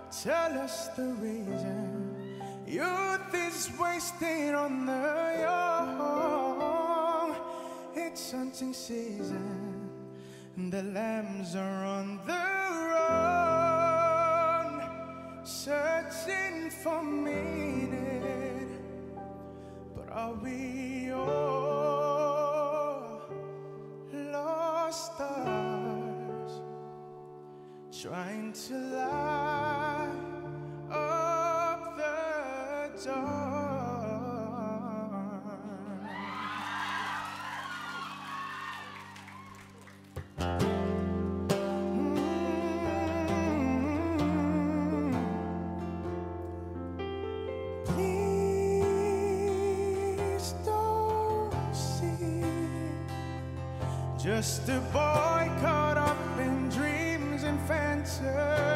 Tell us the reason youth is wasting on the young. It's hunting season and the lambs are on the run, searching for meaning. But are we all lost stars trying to light up the dark? Please don't see just a boy caught up in dreams and fantasies.